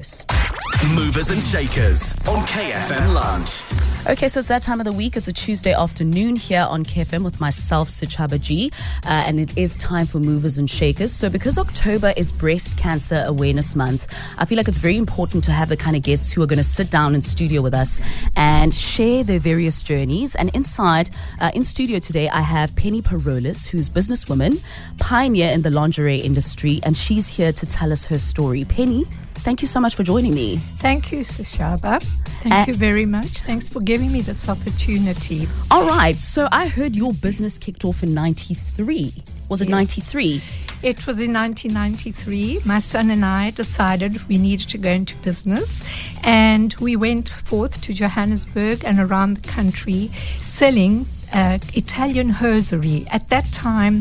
first. Movers and Shakers on KFM Lunch. Okay, so it's that time of the week. It's a Tuesday afternoon here on KFM with myself, Sichaba G, and it is time for Movers and Shakers. So because October is Breast Cancer Awareness Month, I feel like it's very important to have the kind of guests who are going to sit down in studio with us and share their various journeys. And inside, in studio today, I have Penny Parolis, who's businesswoman, pioneer in the lingerie industry, and she's here to tell us her story. Penny, thank you so much for joining me. Thank you, Sichaba. Thank you very much. Thanks for giving me this opportunity. All right. So I heard your business kicked off in 93. Was it 93? It was in 1993. My son and I decided we needed to go into business, and we went forth to Johannesburg and around the country selling Italian hosiery. At that time,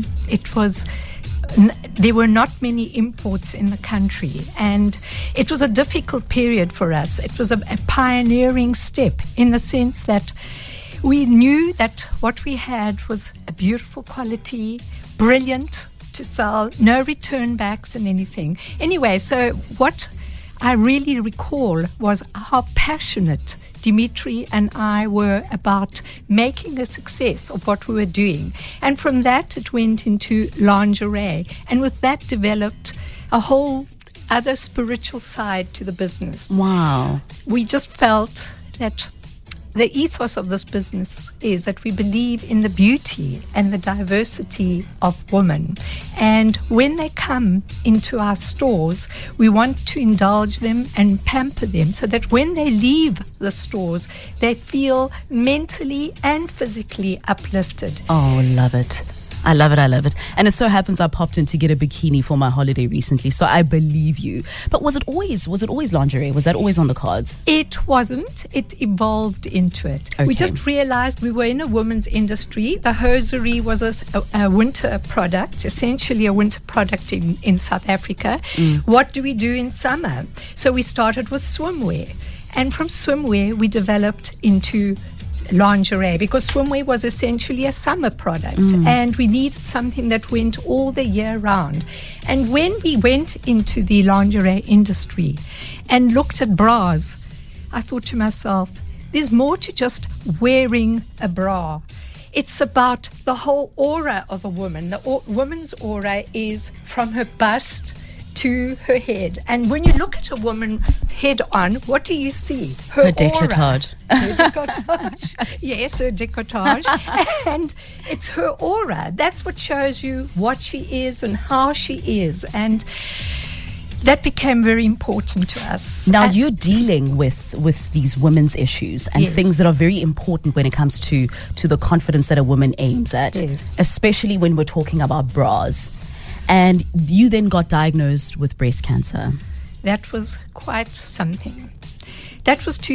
there were not many imports in the country, and it was a difficult period for us. It was a pioneering step in the sense that we knew that what we had was a beautiful quality, brilliant to sell, no return backs and anything. Anyway, so what I really recall was how passionate Dimitri and I were about making a success of what we were doing. And from that, it went into lingerie. And with that, developed a whole other spiritual side to the business. Wow. We just felt that the ethos of this business is that we believe in the beauty and the diversity of women. And when they come into our stores, we want to indulge them and pamper them so that when they leave the stores, they feel mentally and physically uplifted. Oh, love it. I love it. I love it. And it so happens I popped in to get a bikini for my holiday recently, so I believe you. But was it always lingerie? Was that always on the cards? It wasn't. It evolved into it. Okay. We just realized we were in a women's industry. The hosiery was a winter product, essentially a winter product in South Africa. What do we do in summer? So we started with swimwear. And from swimwear, we developed into lingerie, because swimwear was essentially a summer product, and we needed something that went all the year round. And when we went into the lingerie industry and looked at bras, I thought to myself, there's more to just wearing a bra. It's about the whole aura of a woman. The woman's aura is from her bust to her head. And when you look at a woman head on, what do you see? Her décolletage. Her décolletage. Yes, her décolletage. And it's her aura. That's what shows you what she is and how she is. And that became very important to us. Now, you're dealing with these women's issues and things that are very important when it comes to the confidence that a woman aims at, especially when we're talking about bras. And you then got diagnosed with breast cancer. That was quite something. That was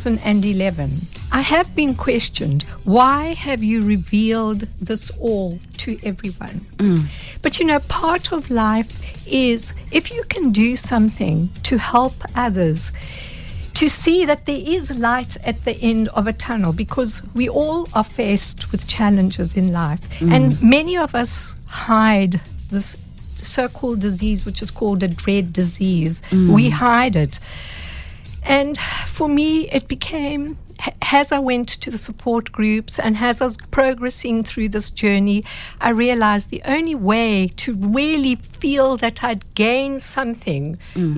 2011. I have been questioned, why have you revealed this all to everyone? But part of life is, if you can do something to help others, to see that there is light at the end of a tunnel, because we all are faced with challenges in life. And many of us hide this so-called disease, which is called a dread disease. We hide it. And for me, it became, as I went to the support groups and as I was progressing through this journey, I realized the only way to really feel that I'd gained something,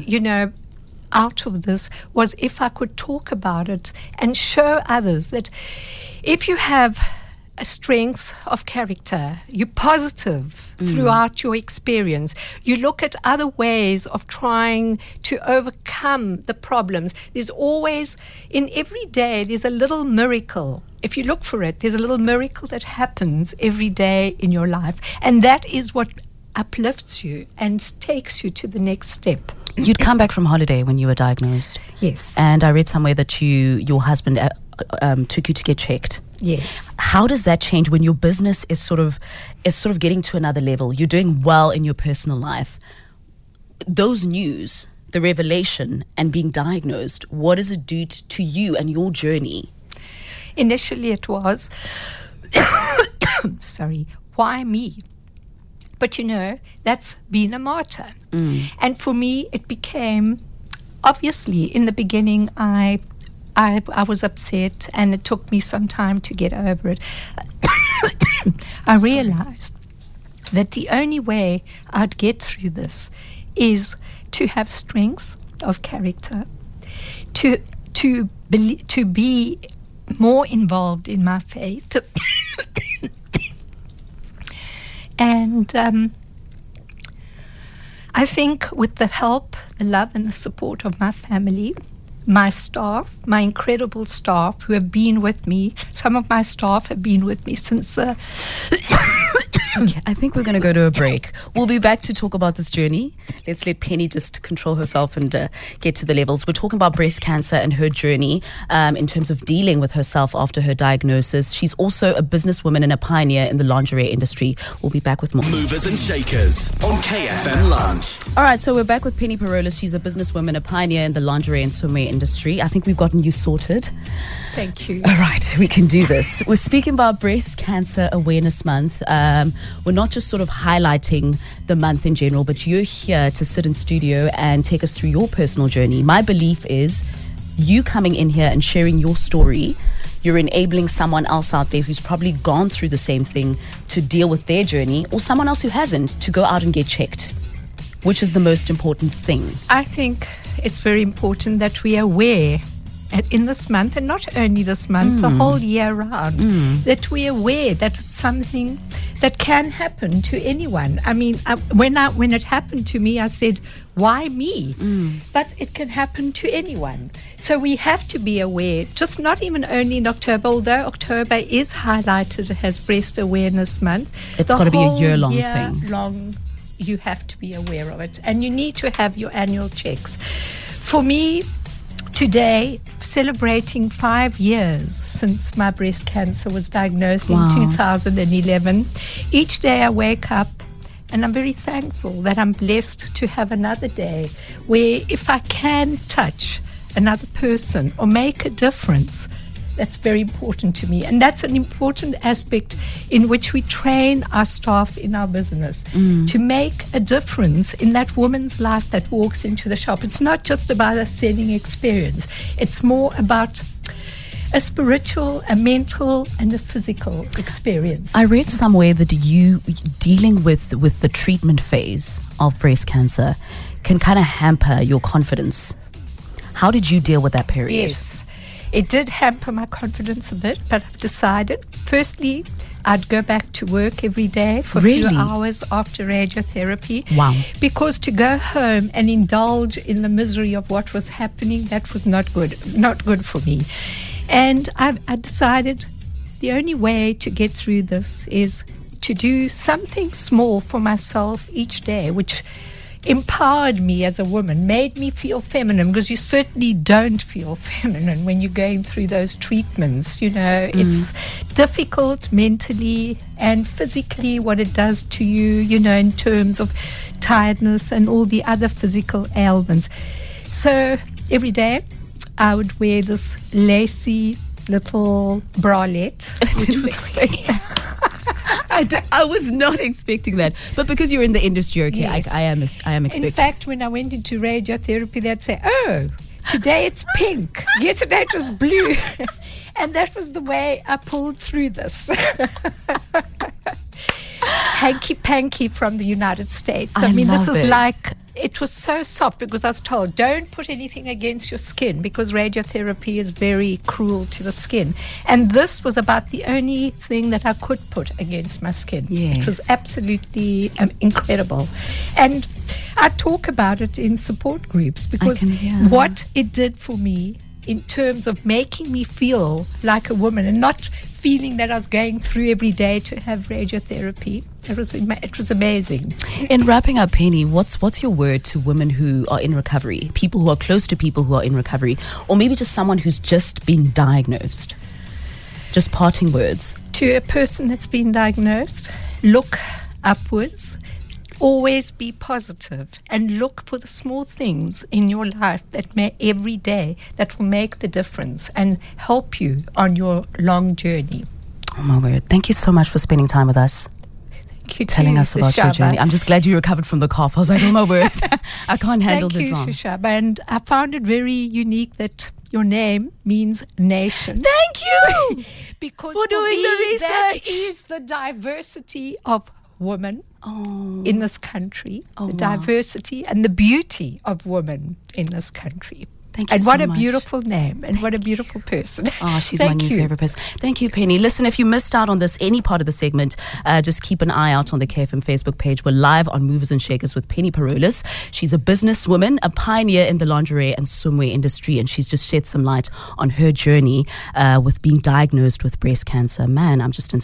out of this, was if I could talk about it and show others that if you have a strength of character, you're positive throughout your experience, you look at other ways of trying to overcome the problems. There's always, in every day, there's a little miracle. If you look for it, there's a little miracle that happens every day in your life. And that is what uplifts you and takes you to the next step. You'd come back from holiday when you were diagnosed. Yes. And I read somewhere that your husband took you to get checked. Yes. How does that change when your business is sort of getting to another level? You're doing well in your personal life. Those news, the revelation and being diagnosed, what does it do to you and your journey? Initially it was, why me? But that's been a martyr. And for me, it became, obviously, in the beginning, I was upset, and it took me some time to get over it. I realized that the only way I'd get through this is to have strength of character, to be more involved in my faith, and I think with the help, the love, and the support of my family, my staff, my incredible staff who have been with me. Some of my staff have been with me since the... Okay, I think we're going to go to a break. We'll be back to talk about this journey. Let's let Penny just control herself and get to the levels. We're talking about breast cancer and her journey in terms of dealing with herself after her diagnosis. She's also a businesswoman and a pioneer in the lingerie industry. We'll be back with more. Movers and Shakers on KFM Lunch. All right, so we're back with Penny Parolis. She's a businesswoman, a pioneer in the lingerie and swimwear industry. I think we've gotten you sorted. Thank you. All right, we can do this. We're speaking about Breast Cancer Awareness Month. We're not just sort of highlighting the month in general, but you're here to sit in studio and take us through your personal journey. My belief is you coming in here and sharing your story, you're enabling someone else out there who's probably gone through the same thing to deal with their journey, or someone else who hasn't to go out and get checked, which is the most important thing. I think it's very important that we are aware in this month, and not only this month, the whole year round, that we are aware that it's something that can happen to anyone. I mean, when it happened to me, I said, why me? But it can happen to anyone. So we have to be aware, just not even only in October, although October is highlighted as Breast Awareness Month. It's got to be a year-long thing. Long, you have to be aware of it. And you need to have your annual checks. For me, today, celebrating 5 years since my breast cancer was diagnosed in 2011. Each day I wake up and I'm very thankful that I'm blessed to have another day where if I can touch another person or make a difference, that's very important to me. And that's an important aspect in which we train our staff in our business to make a difference in that woman's life that walks into the shop. It's not just about a selling experience. It's more about a spiritual, a mental, and a physical experience. I read somewhere that you dealing with the treatment phase of breast cancer can kind of hamper your confidence. How did you deal with that period? Yes. It did hamper my confidence a bit, but I've decided, firstly, I'd go back to work every day for a few hours after radiotherapy. Wow. Because to go home and indulge in the misery of what was happening, that was not good for me. And I decided the only way to get through this is to do something small for myself each day, which empowered me as a woman, made me feel feminine, because you certainly don't feel feminine when you're going through those treatments. You know, it's difficult mentally and physically what it does to you, you know, in terms of tiredness and all the other physical ailments. So every day I would wear this lacy little bralette. I didn't expect that. I was not expecting that, but because you're in the industry, okay, yes. I am expecting. In fact, when I went into radiotherapy, they'd say, "Oh, today it's pink. Yesterday it was blue," and that was the way I pulled through this. Hanky Panky from the United States. I mean, this is like, it was so soft because I was told, don't put anything against your skin because radiotherapy is very cruel to the skin. And this was about the only thing that I could put against my skin. Yes. It was absolutely incredible. And I talk about it in support groups because what it did for me in terms of making me feel like a woman and not feeling that I was going through every day to have radiotherapy. It was amazing. In wrapping up, Penny, what's your word to women who are in recovery, people who are close to people who are in recovery, or maybe just someone who's just been diagnosed? Just parting words. To a person that's been diagnosed, look upwards. Always be positive and look for the small things in your life that every day that will make the difference and help you on your long journey. Oh my word. Thank you so much for spending time with us. Thank Thank you, telling too, us about your Shaba. journey. I'm just glad you recovered from the cough. I was like, oh my word, I can't handle the drama. Thank you, Shaba. And I found it very unique that your name means nation. Thank you Because for doing the that research. is the diversity of women in this country, the diversity and the beauty of women in this country. Thank you and so what a much. beautiful name and what a beautiful person. Oh, she's my new favorite person. Thank you, Penny. Listen, if you missed out on any part of the segment, just keep an eye out on the KFM Facebook page. We're live on Movers and Shakers with Penny Parolis. She's a businesswoman, a pioneer in the lingerie and swimwear industry, and she's just shed some light on her journey with being diagnosed with breast cancer. Man, I'm just inspired.